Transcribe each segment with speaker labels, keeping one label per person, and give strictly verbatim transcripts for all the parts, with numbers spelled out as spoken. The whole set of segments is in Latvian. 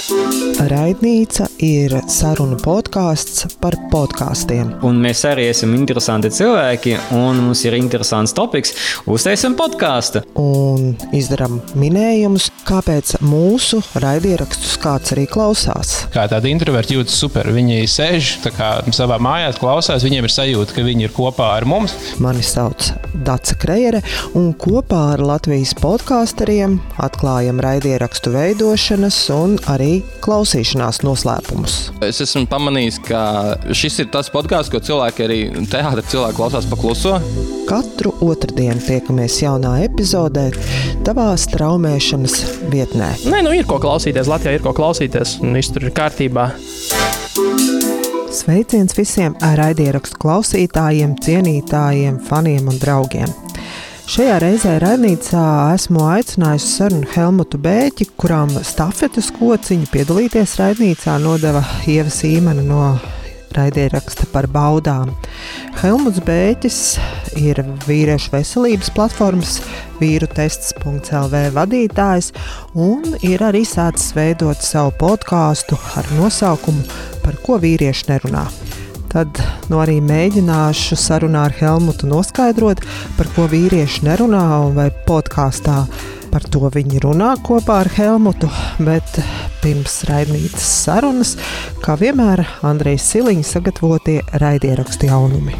Speaker 1: Raidnīca ir sarunu podkāsts par podkāstiem.
Speaker 2: Un mēs arī esam interesanti cilvēki, un mums ir interesants topiks. Uztaisim podkāstu.
Speaker 1: Un izdaram minējumus, kāpēc mūsu raidierakstus kāds arī klausās.
Speaker 3: Kā tādi introverti jūtas super. Viņi sēž tā kā savā mājās, klausās, viņiem ir sajūta, ka viņi ir kopā ar mums.
Speaker 1: Mani sauc Dace Krejere, un kopā ar Latvijas podkāsteriem atklājam raidierakstu veidošanas un arī klausīšanās noslēpumus.
Speaker 4: Es esmu pamanījis, ka šis ir tas podkāsts, ko cilvēki arī teātra cilvēki klausās pa kluso.
Speaker 1: Katru otrdienu tiekamies jaunā epizodē tavā straumēšanas vietnē.
Speaker 3: Nē, nu ir ko klausīties, Latvijā ir ko klausīties, un viss tur ir kārtībā.
Speaker 1: Sveiciens visiem raidierakstu klausītājiem, cienītājiem, faniem un draugiem. Šajā reizē raidnīcā esmu aicinājusi sarunu Helmutu Bēķi, kurām stafetes kociņu piedalīties raidnīcā nodeva Ieva Sīmana no raidieraksta par baudām. Helmuts Bēķis ir vīriešu veselības platformas vīrutests punkts el vē vadītājs un ir arī sācis veidot savu podkāstu ar nosaukumu Par ko vīrieši nerunā. Tad nu arī mēģināšu sarunā ar Helmutu noskaidrot, par ko vīrieši nerunā un vai podkāstā par to viņi runā kopā ar Helmutu, bet pirms raidnīcas sarunas, kā vienmēr, Andrejs Siliņa sagatavotie raidierakstu jaunumi.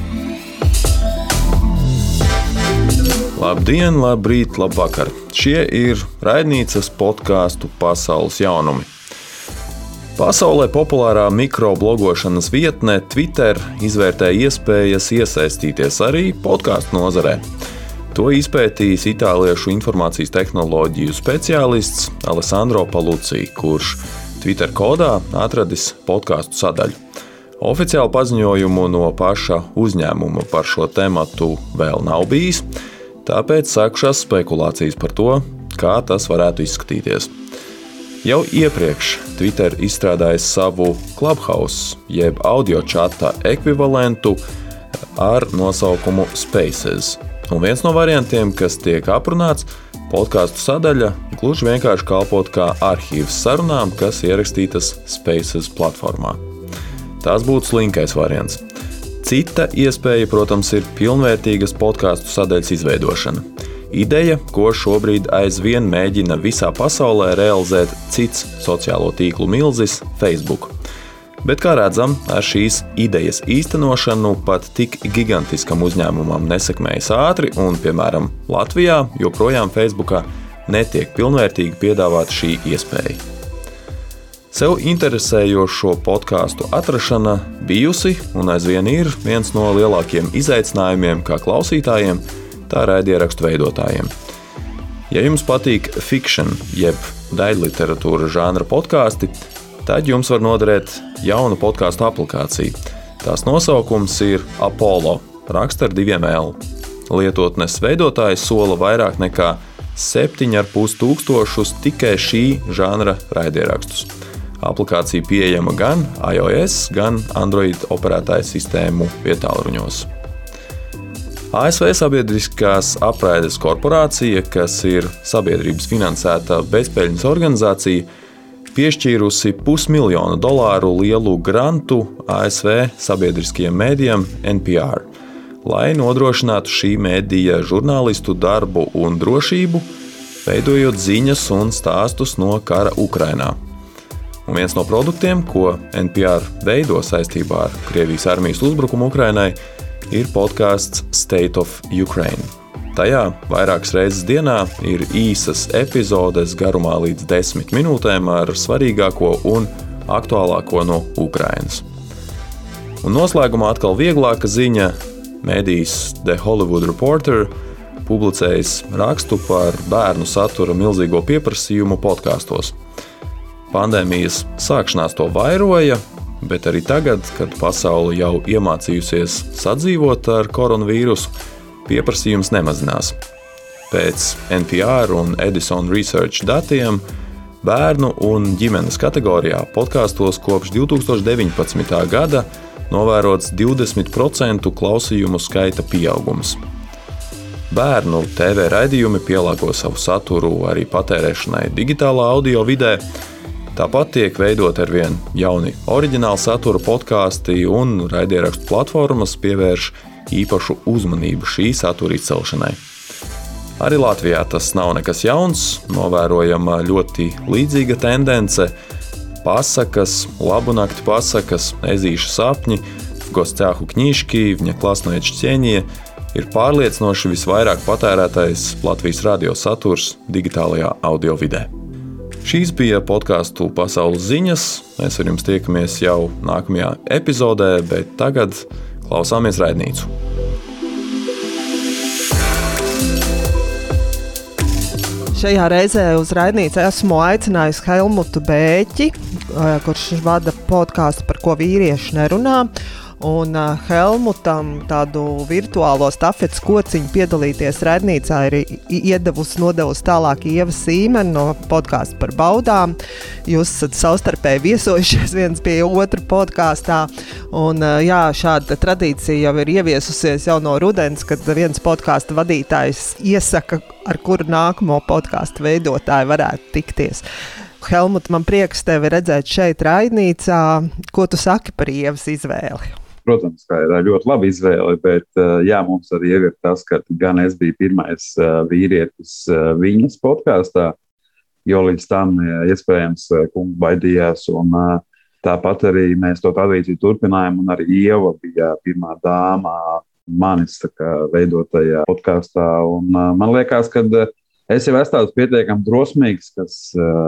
Speaker 5: Labdien, labrīt, labvakar! Šie ir raidnīcas podkāstu pasaules jaunumi. Pasaulē populārā mikroblogošanas vietne Twitter izvērtē iespējas iesaistīties arī podkāstu nozarē. To izpētījis itāliešu informācijas tehnoloģiju speciālists Alessandro Palucci, kurš Twitter kodā atradis podkāstu sadaļu. Oficiālu paziņojumu no paša uzņēmuma par šo tematu vēl nav bijis, tāpēc sākušās spekulācijas par to, kā tas varētu izskatīties. Jau iepriekš Twitter izstrādājis savu Clubhouse, jeb audio čata ekvivalentu ar nosaukumu Spaces. Un viens no variantiem, kas tiek aprunāts, podkāstu sadaļa gluži vienkārši kalpot kā arhīvs sarunām, kas ierakstītas Spaces platformā. Tās būtu slinkais variants. Cita iespēja, protams, ir pilnvērtīgas podkāstu sadaļas izveidošana. Ideja, ko šobrīd aizvien mēģina visā pasaulē realizēt cits sociālo tīklu milzis Facebook. Bet, kā redzam, ar šīs idejas īstenošanu pat tik gigantiskam uzņēmumam nesekmējas ātri un, piemēram, Latvijā joprojām Facebookā netiek pilnvērtīgi piedāvāt šī iespēja. Sev interesējošo podkāstu atrašana bijusi un aizvien ir viens no lielākiem izaicinājumiem kā klausītājiem, tā raidierakstu veidotājiem. Ja jums patīk fiction, jeb daļliteratūra žanra podkāsti, tad jums var noderēt jauna podkāstu aplikācija. Tās nosaukums ir Apollo, raksta ar diviem L. Lietotnes veidotājs sola vairāk nekā septiņi ar pus tūkstošus tikai šī žanra raidierakstus. Aplikācija pieejama gan iOS, gan Android operētāju sistēmu vietālruņos. A S V sabiedriskās apraides korporācija, kas ir sabiedrības finansēta bezpeļņas organizācija, piešķīrusi pusmiljonu dolāru lielu grantu A S V sabiedriskajiem mēdījiem N P R, lai nodrošinātu šī mēdīja žurnālistu darbu un drošību, veidojot ziņas un stāstus no kara Ukrainā. Un viens no produktiem, ko N P R veido saistībā ar Krievijas armijas uzbrukumu Ukrainai, ir podkāsts State of Ukraine. Tajā vairākas reizes dienā ir īsas epizodes garumā līdz desmit minūtēm ar svarīgāko un aktuālāko no Ukrainas. Un noslēgumā atkal vieglāka ziņa. Mēdījis The Hollywood Reporter publicējis rakstu par bērnu satura milzīgo pieprasījumu podkāstos. Pandēmijas sākšanās to vairoja, bet arī tagad, kad pasaule jau iemācījusies sadzīvot ar koronavīrusu, pieprasījums nemazinās. Pēc N P R un Edison Research datiem bērnu un ģimenes kategorijā podkāstos kopš divi tūkstoši deviņpadsmitā gada novērots divdesmit procentu klausījumu skaita pieaugums. Bērnu T V raidījumi pielāgo savu saturu arī patērēšanai digitālā audio vidē, Tāpat tiek veidot arvien jauni oriģināli satura podkāsti un raidierakstu platformas pievērš īpašu uzmanību šī satura izcelšanai. Arī Latvijā tas nav nekas jauns, novērojama ļoti līdzīga tendence. Pasakas, labu nakti pasakas, ezīšu sapņi, gosťāhu kņīški, viņa klasnoja čķieņie ir pārliecinoši visvairāk patērētais Latvijas radio saturs digitālajā audio vidē. Šīs bija podkāstu pasaules ziņas. Mēs ar jums tiekamies jau nākamajā epizodē, bet tagad klausāmies raidnīcu.
Speaker 1: Šajā reizē uz raidnīcu esmu aicinājusi Helmutu Bēķi, kurš vada podkāstu Par ko vīrieši nerunā. Un Helmutam tādu virtuālo stafetes kociņu piedalīties raidnīcā ir iedevusi, nodevusi tālāk Ieva Sīmene no podkāsta Par baudām. Jūs esat savstarpēji viesojušies viens pie otra podkāstā. Un jā, šāda tradīcija jau ir ieviesusies jau no rudens, kad viens podkāsta vadītājs iesaka, ar kuru nākamo podkāstu veidotāju varētu tikties. Helmut, man prieks tevi redzēt šeit raidnīcā. Ko tu saki par Ievas izvēli?
Speaker 6: Protams, ka ir ļoti laba izvēle, bet jā, mums arī ir tas, ka gan es biju pirmais vīrietis viņas podkāstā, jo līdz tam iespējams kungs baidījās, un tāpat arī mēs to tradīciju turpinājām, un arī Ieva bija pirmā dāma manis tā kā veidotajā podkāstā, un man liekas, ka es jau esmu tāds pietiekami drosmīgs, kas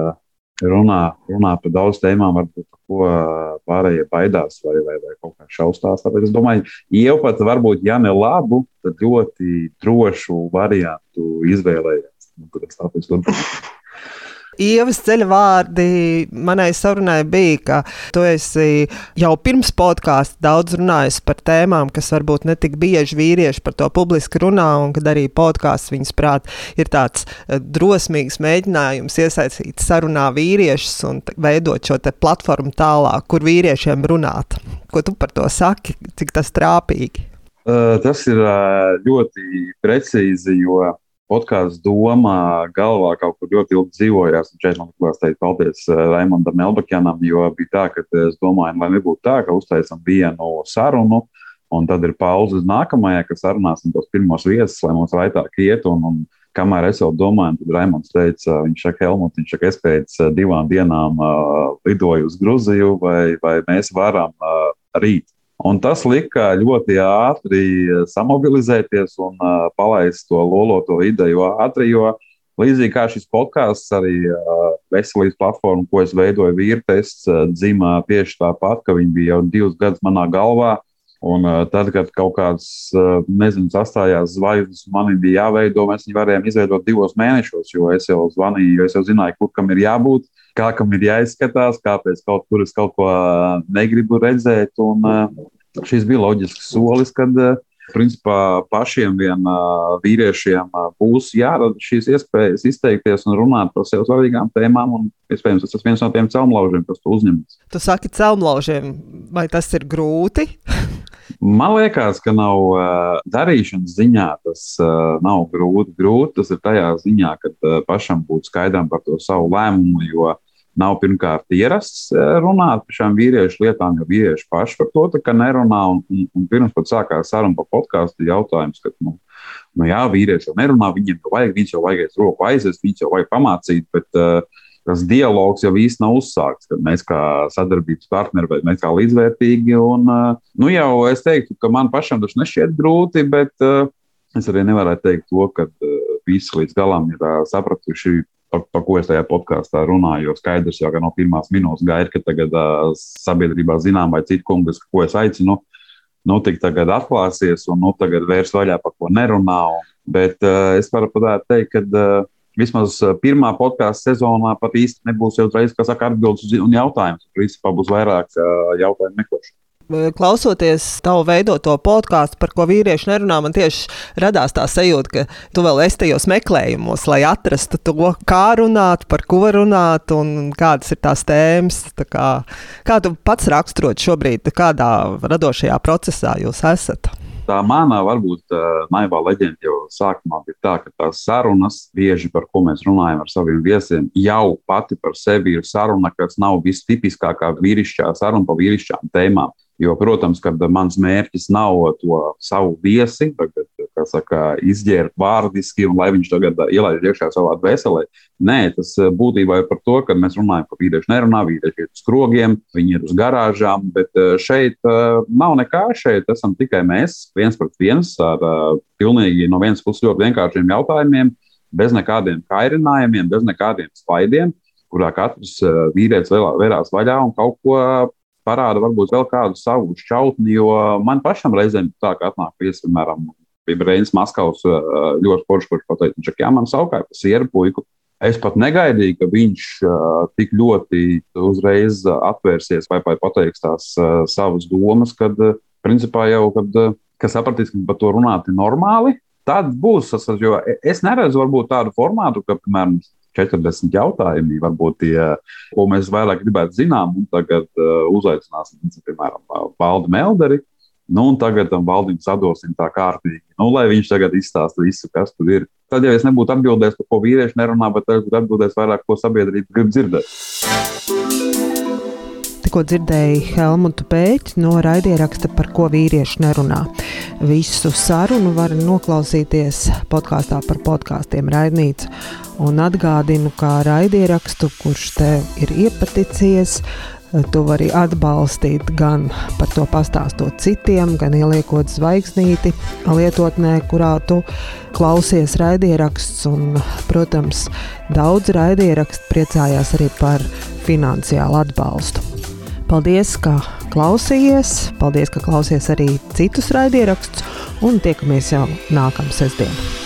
Speaker 6: runā, runā par daudz tēmām, varbūt par ko pārējie baidās vai, vai, vai kaut kā šaustās. Tāpēc es domāju, Ieva pat varbūt, ja ne labu, tad ļoti drošu variantu izvēlējās. Tad es tāpēc turpināju.
Speaker 1: Ievas ceļa vārdi manai sarunai bija, ka tu esi jau pirms podkāsta daudz runājis par tēmām, kas varbūt ne tik bieži vīrieši par to publiski runā, un kad arī podkāsts viņas prāt ir tāds drosmīgs mēģinājums iesaistīt sarunā vīriešus un veidot šo te platformu tālāk, kur vīriešiem runāt. Ko tu par to saki, cik tas trāpīgi?
Speaker 6: Uh, tas ir uh, ļoti precīzi, jo podkāsts doma galvā kaut kur ļoti ilgi dzīvojās. Un šeit man likās teikt paldies Raimondam Elbakjanam, jo bija tā, ka es domāju, lai nebūtu tā, ka uztaisam vienu sarunu, un tad ir pauze uz nākamajai, ka sarunāsim tos pirmos viesus, lai mums raitāk iet. Un, un kamēr es jau domāju, tad Raimonds teica, viņš saka, Helmut, viņš saka, es pēc divām dienām uh, lidoju uz Gruziju, vai, vai mēs varam uh, rīt. Un tas lika ļoti ātri samobilizēties un uh, palaist to loloto ideju ātri, jo līdzīgi kā šis podkāsts, arī uh, veselības platforma, ko es veidoju, vīrtests, uh, dzima tieši tāpat, ka viņi bija jau divus gadus manā galvā. Un uh, tad, kad kaut kāds, uh, nezinu, sastājās zvaigznes, man bija jāveido, mēs viņu varējām izveidot divos mēnešos, jo es jau zvanīju, jo es jau zināju, kur kam ir jābūt, kā kam ir jāizskatās, kāpēc kaut kur es kaut ko negribu redzēt. Un uh, šis bija loģisks solis, kad uh, principā pašiem vien uh, vīriešiem uh, būs jārada šīs iespējas izteikties un runāt par sev svarīgām tēmām. Un, iespējams, tas ir viens no tiem celmlaužiem, kas to uzņemas.
Speaker 1: Tu saki celmlaužiem, vai tas ir grūti?
Speaker 6: Man liekas, ka nav uh, darīšanas ziņā tas uh, nav grūti. Grūti tas ir tajā ziņā, ka uh, pašam būtu skaidram par to savu lēmumu, jo nav pirmkārt ierasts uh, runāt par šām vīriešu lietām, jo vīrieši paši par to tā kā nerunā. Un, un, un pirms pat sākās saruna par podkāstu jautājums, ka, nu, nu jā, vīrieši jau nerunā, viņiem jau vajag, viņus jau vajag aiz roku aizvest, viņus jau vajag pamācīt, bet uh, tas dialogs jau īsti nav uzsākts, kad mēs kā sadarbības partneri vai mēs kā līdzvērtīgi. Un, nu jau es teiktu, ka man pašam tas nešķiet grūti, bet uh, es arī nevarētu teikt to, ka uh, visi līdz galam ir uh, sapratuši, par, par ko es tajā podkāstā runāju, jo skaidrs jau, ka no pirmās minūtes gaida, ka tagad uh, sabiedrībā zinām vai citu kungas, ko es aicinu, nu tik tagad atklāsies un nu tagad vērs vaļā, par ko nerunā. Bet uh, es varu pat teikt, ka uh, vismaz pirmā podkāstu sezonā pat īsti nebūs jau uzreiz, kas saka atbildes un jautājumus. Principā būs vairāk jautājumu meklēšana.
Speaker 1: Klausoties tavu veidoto podkāstu, par ko vīrieši nerunā, man tieši radās tā sajūta, ka tu vēl esi tajos meklējumos, lai atrastu to, kā runāt, par ko runāt un kādas ir tās tēmas. Tā kā, kā tu pats raksturot šobrīd, kādā radošajā procesā jūs esat?
Speaker 6: Tā mana, varbūt, naivā leģenda jau sākumā bija tā, ka tās sarunas, bieži par ko mēs runājam ar saviem viesiem, jau pati par sevi ir saruna, kas nav vistipiskākā vīrišķā saruna par vīrišķām tēmām. Jo, protams, kad mans mērķis nav to savu viesi, tagad, kā saka, izģērt vārdiski un lai viņš tagad ielaiž iekšā savā dvēselē. Nē, tas būtībā ir par to, ka mēs runājam par vīriešu nerunā, vīrieši ir uz krogiem, viņi ir uz garāžām, bet šeit nav nekā, šeit esam tikai mēs, viens pret viens, ar pilnīgi no vienas puses ļoti vienkāršiem jautājumiem, bez nekādiem kairinājumiem, bez nekādiem spaidiem, kurā katrs vīrietis vērās vaļā un kaut ko parāda varbūt vēl kādu savu šķautni, jo man pašam reizēm tā, ka atnāk viesi, piemēram, bija Reinis Maskavs ļoti forši, kurš pateica, ka jā, man saukāja pa sieru puiku. Es pat negaidīju, ka viņš tik ļoti uzreiz atvērsies vai pateiks tās savas domas, kad principā jau, kad, kad sapratīs, ka par to runāt ir normāli, tad būs, jo es neredzu varbūt tādu formātu, ka, piemēram, četrdesmit jautājumi, varbūt tie, ko mēs vairāk gribētu zinām, un tagad uh, uzaicināsim, piemēram, Valdi Melderi, nu, un tagad tam Valdim sadosim tā kārtīgi, nu, lai viņš tagad izstāsta visu, kas tur ir. Tad jau es nebūtu atbildējis, par ko vīrieši nerunā, bet tagad būtu atbildējis vairāk, ko sabiedrība grib dzirdēt.
Speaker 1: Tikko dzirdēju Helmutu Bēķi no raidieraksta Par ko vīrieši nerunā. Visu sarunu var noklausīties podkāstā par podkāstiem Raidnīca. Un atgādinu, kā raidierakstu, kurš tev ir iepaticies, tu vari atbalstīt gan par to pastāstot citiem, gan ieliekot zvaigznīti lietotnē, kurā tu klausies raidieraksts. Un, protams, daudz raidierakstu priecājās arī par finansiālu atbalstu. Paldies, ka klausījies, paldies, ka klausies arī citus raidierakstus un tiekamies jau nākamā sestdiena.